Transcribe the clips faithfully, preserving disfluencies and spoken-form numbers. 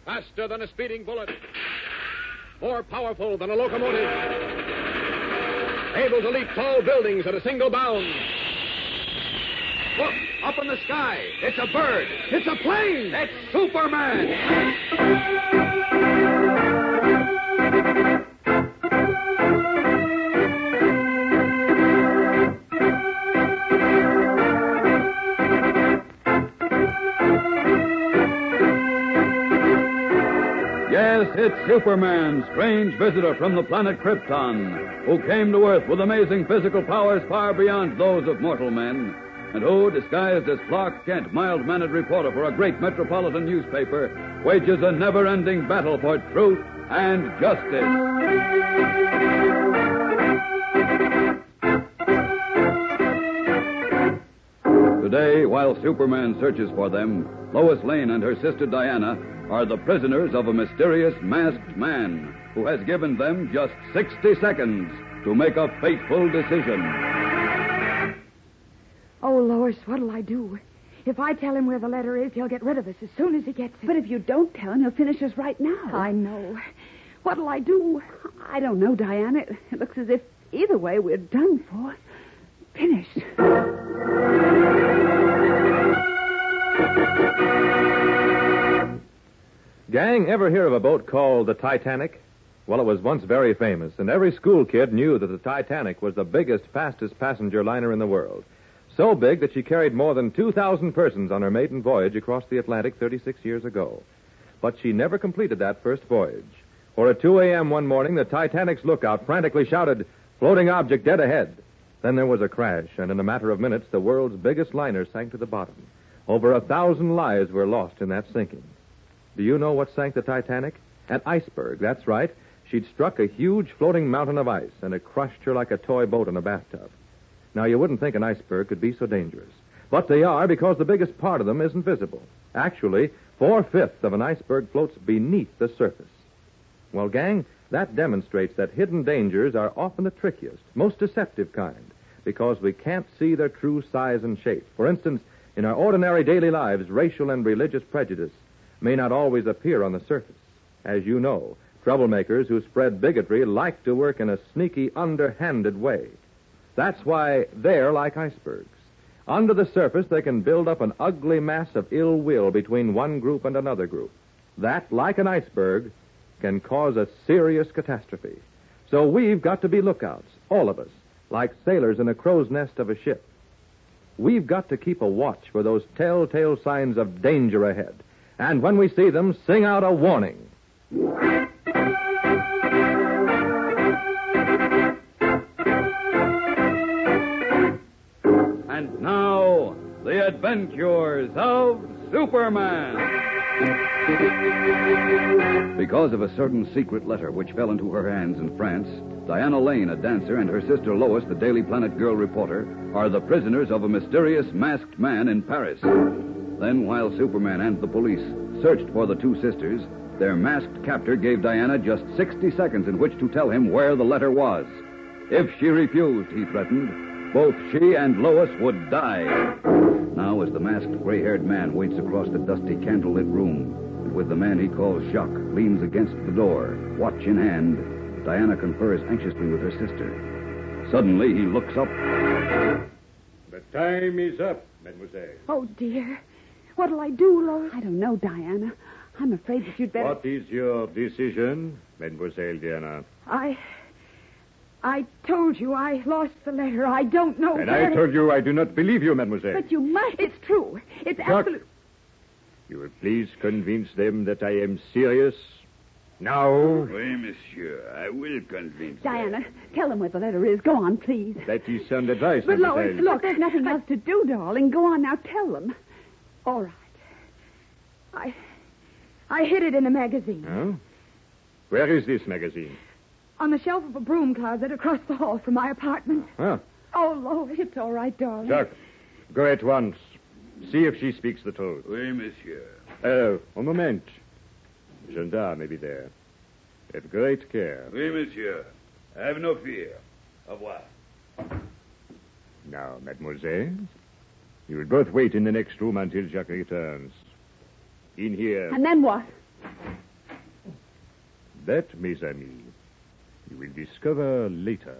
Faster than a speeding bullet. More powerful than a locomotive. Able to leap tall buildings at a single bound. Look, up in the sky. It's a bird. It's a plane. It's Superman. Yes, it's Superman, strange visitor from the planet Krypton, who came to Earth with amazing physical powers far beyond those of mortal men, and who, disguised as Clark Kent, mild-mannered reporter for a great metropolitan newspaper, wages a never-ending battle for truth and justice. Today, while Superman searches for them, Lois Lane and her sister Diana are the prisoners of a mysterious masked man who has given them just sixty seconds to make a fateful decision. Oh, Lois, what'll I do? If I tell him where the letter is, he'll get rid of us as soon as he gets it. But if you don't tell him, he'll finish us right now. I know. What'll I do? I don't know, Diana. It, it looks as if either way we're done for. Finished. Gang, ever hear of a boat called the Titanic? Well, it was once very famous, and every school kid knew that the Titanic was the biggest, fastest passenger liner in the world. So big that she carried more than two thousand persons on her maiden voyage across the Atlantic thirty-six years ago. But she never completed that first voyage. For at two a.m. one morning, the Titanic's lookout frantically shouted, "Floating object dead ahead." Then there was a crash, and in a matter of minutes, the world's biggest liner sank to the bottom. Over a thousand lives were lost in that sinking. Do you know what sank the Titanic? An iceberg, that's right. She'd struck a huge floating mountain of ice, and it crushed her like a toy boat in a bathtub. Now, you wouldn't think an iceberg could be so dangerous. But they are, because the biggest part of them isn't visible. Actually, four-fifths of an iceberg floats beneath the surface. Well, gang, that demonstrates that hidden dangers are often the trickiest, most deceptive kind, because we can't see their true size and shape. For instance, in our ordinary daily lives, racial and religious prejudice may not always appear on the surface. As you know, troublemakers who spread bigotry like to work in a sneaky, underhanded way. That's why they're like icebergs. Under the surface, they can build up an ugly mass of ill will between one group and another group. That, like an iceberg, can cause a serious catastrophe. So we've got to be lookouts, all of us, like sailors in a crow's nest of a ship. We've got to keep a watch for those telltale signs of danger ahead. And when we see them, sing out a warning. And now, the adventures of Superman. Because of a certain secret letter which fell into her hands in France, Diana Lane, a dancer, and her sister Lois, the Daily Planet girl reporter, are the prisoners of a mysterious masked man in Paris. Then, while Superman and the police searched for the two sisters, their masked captor gave Diana just sixty seconds in which to tell him where the letter was. If she refused, he threatened, both she and Lois would die. Now, as the masked gray-haired man waits across the dusty candlelit room, and with the man he calls Jacques leans against the door, watch in hand, Diana confers anxiously with her sister. Suddenly, he looks up. The time is up, mademoiselle. Oh, dear. What'll I do, Lois? I don't know, Diana. I'm afraid that you'd better... What is your decision, Mademoiselle Diana? I... I told you I lost the letter. I don't know And where... I told you I do not believe you, mademoiselle. But you must. It's true. It's Jacques, absolute... You will please convince them that I am serious now? Oui, monsieur. I will convince Diana, them. tell them where the letter is. Go on, please. That is sound advice, But, Lois, mademoiselle. look, there's nothing else to do, darling. Go on now, tell them. All right. I... I hid it in a magazine. Huh? Where is this magazine? On the shelf of a broom closet across the hall from my apartment. Huh? Oh, Lois, it's all right, darling. Jacques, go at once. See if she speaks the truth. Oui, monsieur. Oh, a moment. Gendarme may be there. Have great care. Oui, monsieur. Have no fear. Au revoir. Now, mademoiselle, you will both wait in the next room until Jacques returns. In here. And then what? That, mes amis, you will discover later.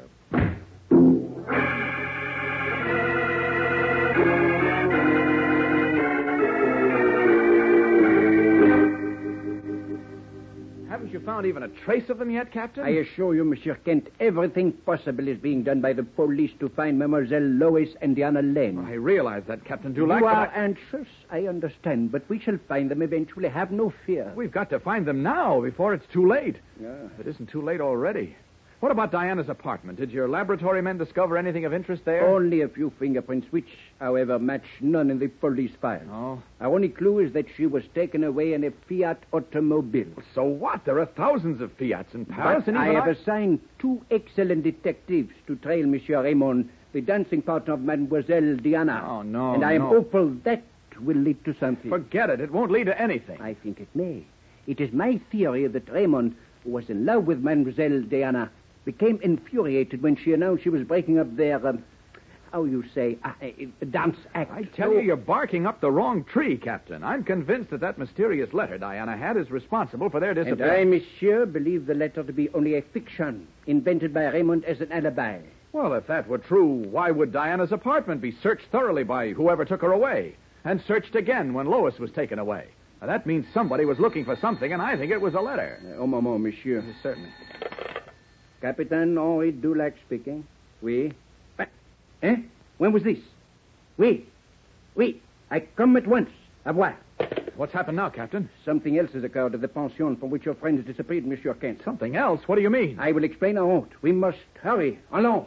Haven't you found even a trace of them yet, Captain? I assure you, Monsieur Kent, everything possible is being done by the police to find Mademoiselle Lois and Diana Lane. I realize that, Captain Dulac. You are I... anxious, I understand, but we shall find them eventually. Have no fear. We've got to find them now before it's too late. Yeah. If it isn't too late already. What about Diana's apartment? Did your laboratory men discover anything of interest there? Only a few fingerprints, which, however, match none in the police file. Oh. Our only clue is that she was taken away in a Fiat automobile. So what? There are thousands of Fiats in Paris, But and I even have assigned two excellent detectives to trail Monsieur Raymond, the dancing partner of Mademoiselle Diana. Oh, no, And I am no. hopeful that will lead to something. Forget it. It won't lead to anything. I think it may. It is my theory that Raymond, who was in love with Mademoiselle Diana, became infuriated when she announced she was breaking up their, um, how you say, uh, uh, dance act. I tell you, you're barking up the wrong tree, Captain. I'm convinced that that mysterious letter Diana had is responsible for their And I, disappearance. monsieur, believe the letter to be only a fiction invented by Raymond as an alibi. Well, if that were true, why would Diana's apartment be searched thoroughly by whoever took her away and searched again when Lois was taken away? Now, that means somebody was looking for something, and I think it was a letter. Uh, oh, moment, monsieur. Yes, certainly. Captain Henri Dulac speaking. Oui. But, eh? When was this? Oui. Oui. I come at once. Au revoir. What's happened now, Captain? Something else has occurred at the pension from which your friend has disappeared, Monsieur Kent. Something else? What do you mean? I will explain en route. We must hurry. Allons.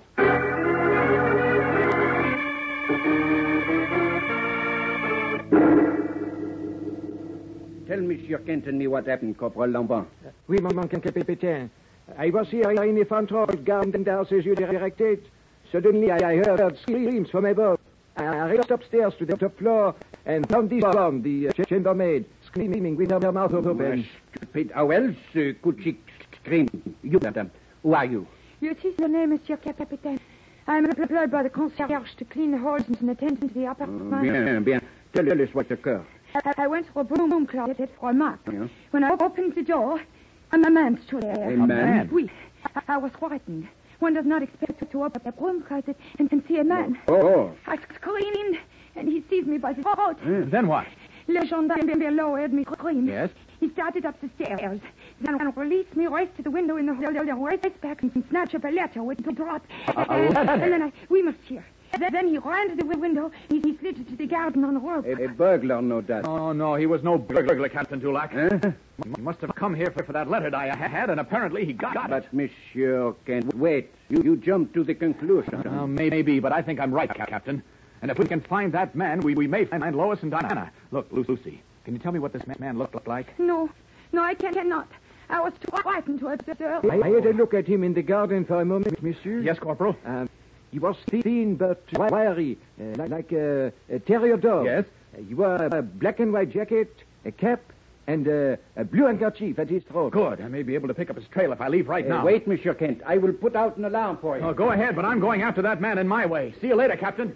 Tell Monsieur Kent and me what happened, Corporal Lambert. Oui, mon capitaine. I was here in the front hall, guarding the house as you directed. Suddenly, I heard screams from above. I raced upstairs to the top floor and found this blonde, the uh, chambermaid, screaming with her mouth open. Stupid. How else uh, could she scream? You, madame. Who are you? You see the name, Monsieur Capitaine. I'm employed by the concierge to clean the halls and attend to the apartment. Bien, bien. Tell us what occurred. I, I went to a broom closet for a mop. Yeah. When I opened the door, a man stood there. A man? Oui. I, I was frightened. One does not expect to open a broom closet and, and see a man. Oh. I screamed, and he seized me by the throat. Mm. Then what? Le gendarme below heard me scream. Yes? He started up the stairs, then released me right to the window in the hall, right back and snatched up a letter with the drop. A, a letter? And then I, we must hear. Then he ran to the window. He, he slid to the garden on the rope. A, a burglar, no doubt. Oh, no, he was no burglar, Captain Dulac. Huh? He must have come here for, for that letter I had, and apparently he got it. But, Monsieur Kent, wait. You, you jumped to the conclusion. Uh, maybe, but I think I'm right, Captain. And if we can find that man, we, we may find Lois and Diana. Look, Lucy, can you tell me what this man looked like? No, no, I can, cannot. I was too frightened to observe. I, I had a look at him in the garden for a moment, monsieur. Yes, Corporal? Uh, he was thin but wiry, uh, like, like a, a terrier dog. Yes? Uh, he wore a black and white jacket, a cap, and uh, a blue handkerchief at his throat. Good. I may be able to pick up his trail if I leave right Uh, now. wait, Monsieur Kent. I will put out an alarm for you. Oh, go ahead, but I'm going after that man in my way. See you later, Captain.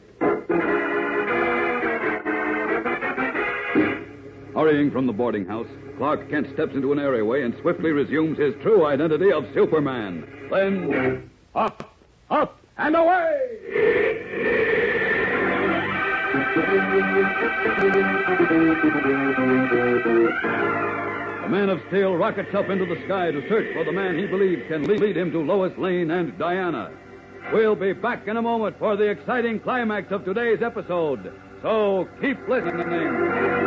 Hurrying from the boarding house, Clark Kent steps into an areaway and swiftly resumes his true identity of Superman. Then, Up, up, and away! the Man of Steel rockets up into the sky to search for the man he believes can lead him to Lois Lane and Diana. We'll be back in a moment for the exciting climax of today's episode. So keep listening.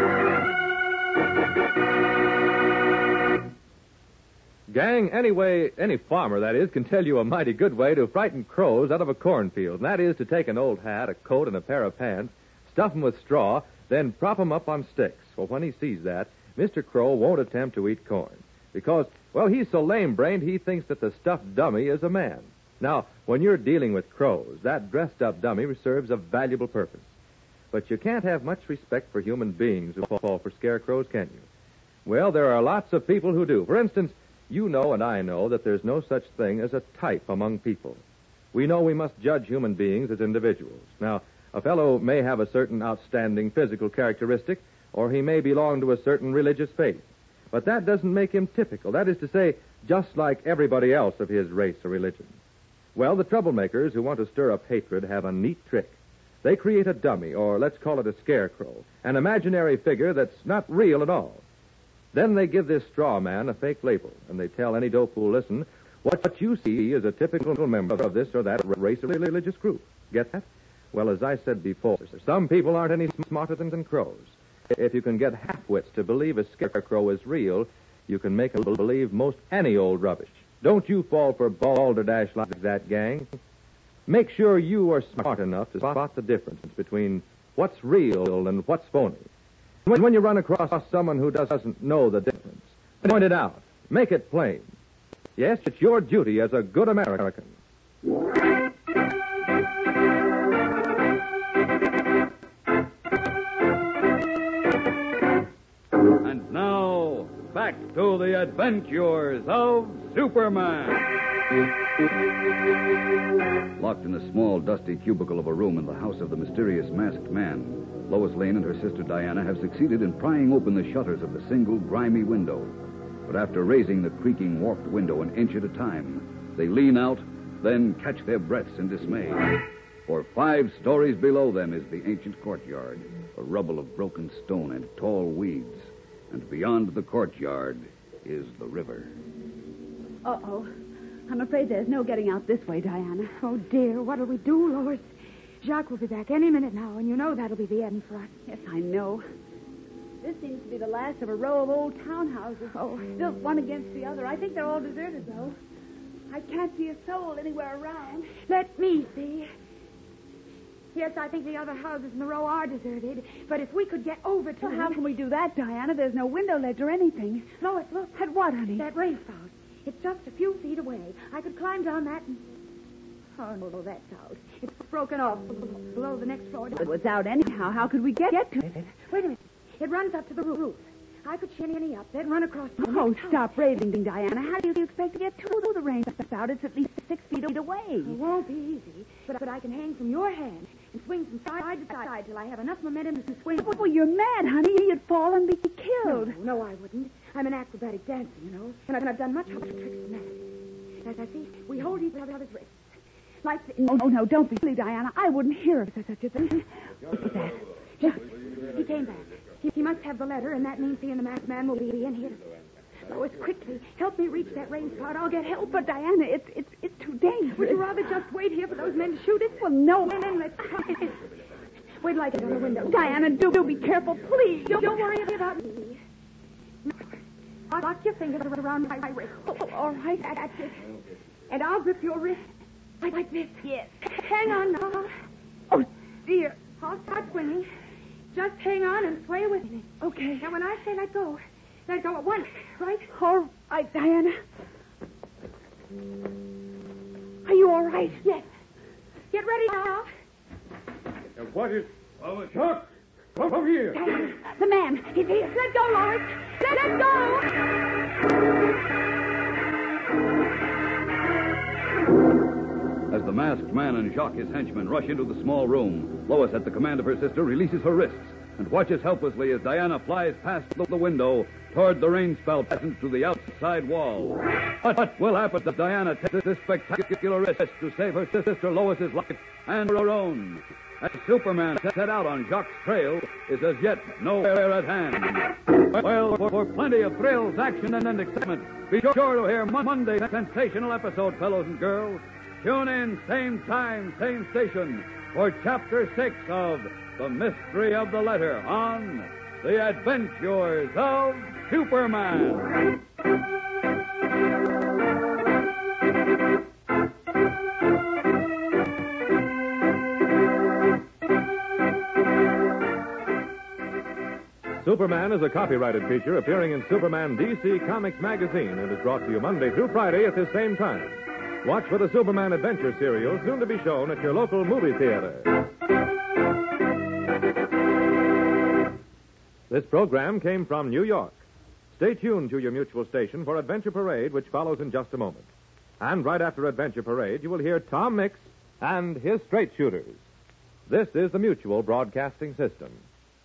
Gang, anyway, any farmer, that is, can tell you a mighty good way to frighten crows out of a cornfield. And that is to take an old hat, a coat, and a pair of pants, stuff them with straw, then prop them up on sticks. Well, when he sees that, Mister Crow won't attempt to eat corn. Because, well, he's so lame-brained he thinks that the stuffed dummy is a man. Now, when you're dealing with crows, that dressed-up dummy serves a valuable purpose. But you can't have much respect for human beings who fall for scarecrows, can you? Well, there are lots of people who do. For instance, you know and I know that there's no such thing as a type among people. We know we must judge human beings as individuals. Now, a fellow may have a certain outstanding physical characteristic, or he may belong to a certain religious faith. But that doesn't make him typical. That is to say, just like everybody else of his race or religion. Well, the troublemakers who want to stir up hatred have a neat trick. They create a dummy, or let's call it a scarecrow, an imaginary figure that's not real at all. Then they give this straw man a fake label, and they tell any dope who'll listen, what you see is a typical member of this or that race or religious group. Get that? Well, as I said before, some people aren't any smarter than crows. If you can get half-wits to believe a scarecrow is real, you can make them believe most any old rubbish. Don't you fall for balderdash like that, gang. Make sure you are smart enough to spot the difference between what's real and what's phony. When you run across someone who doesn't know the difference, point it out. Make it plain. Yes, it's your duty as a good American. And now, back to the adventures of Superman. Locked in a small, dusty cubicle of a room in the house of the mysterious masked man, Lois Lane and her sister Diana have succeeded in prying open the shutters of the single, grimy window. But after raising the creaking, warped window an inch at a time, they lean out, then catch their breaths in dismay. For five stories below them is the ancient courtyard, a rubble of broken stone and tall weeds. And beyond the courtyard is the river. Uh-oh. I'm afraid there's no getting out this way, Diana. Oh, dear, what'll we do, Lois? Jacques will be back any minute now, and you know that'll be the end for us. Yes, I know. This seems to be the last of a row of old townhouses. Oh, built one against the other. I think they're all deserted, though. I can't see a soul anywhere around. Let me see. Yes, I think the other houses in the row are deserted, but if we could get over to Well, them... how can we do that, Diana? There's no window ledge or anything. Lois, look. At what, honey? That rain spout. It's just a few feet away. I could climb down that and... Oh, no, that's out. It's broken off below the next floor. It was out anyhow. How could we get, get to it? Wait a minute. It runs up to the roof. I could shinny up, then run across the Oh, next house. stop raving, Diana. How do you expect to get to the rain spout? It's at least six feet away. It won't be easy, but, but I can hang from your hand and swing from side to side till I have enough momentum to swing. Well, you're mad, honey. You'd fall and be killed. No, no, I wouldn't. I'm an acrobatic dancer, you know, and I've, and I've done much harder tricks than that. As I see, we hold each other's wrists. Like the... Oh, no, don't be silly, Diana. I wouldn't hear of such a thing. What was that? Just, he came back. He, he must have the letter, and that means he and the masked man will be in here. Lois, quickly, help me reach that rain spout. I'll get help. But, Diana, it's it's it's too dangerous. Would you rather just wait here for those men to shoot it? Well, no. And then let's try. Wait till I get on the window. Diana, do, do be careful, please. Don't, don't worry about me. Lock your fingers around my wrist. Oh, all right. That's it. And I'll grip your wrist like, like this. Yes. Hang on now. Oh, dear. I'll start swinging. Just hang on and sway with me. Okay. Now, when I say let go, let go at once, right? All right, Diana. Are you all right? Yes. Get ready now. And what is... Oh, Chuck! Come over here. Diana, the man. He's here. Let go, Lois. Let, let go. As the masked man and Jacques, his henchman, rush into the small room, Lois, at the command of her sister, releases her wrists and watches helplessly as Diana flies past the window toward the rain spout passage to the outside wall. What will happen to Diana takes this spectacular risk to save her sister Lois's life and her own? As Superman set out on Jacques' trail is as yet nowhere at hand. Well, for, for plenty of thrills, action, and, and excitement, be sure to hear Monday's sensational episode, fellows and girls. Tune in, same time, same station, for Chapter six of The Mystery of the Letter on The Adventures of Superman. Superman is a copyrighted feature appearing in Superman D C Comics magazine and is brought to you Monday through Friday at this same time. Watch for the Superman Adventure serial, soon to be shown at your local movie theater. This program came from New York. Stay tuned to your Mutual station for Adventure Parade, which follows in just a moment. And right after Adventure Parade, you will hear Tom Mix and his Straight Shooters. This is the Mutual Broadcasting System.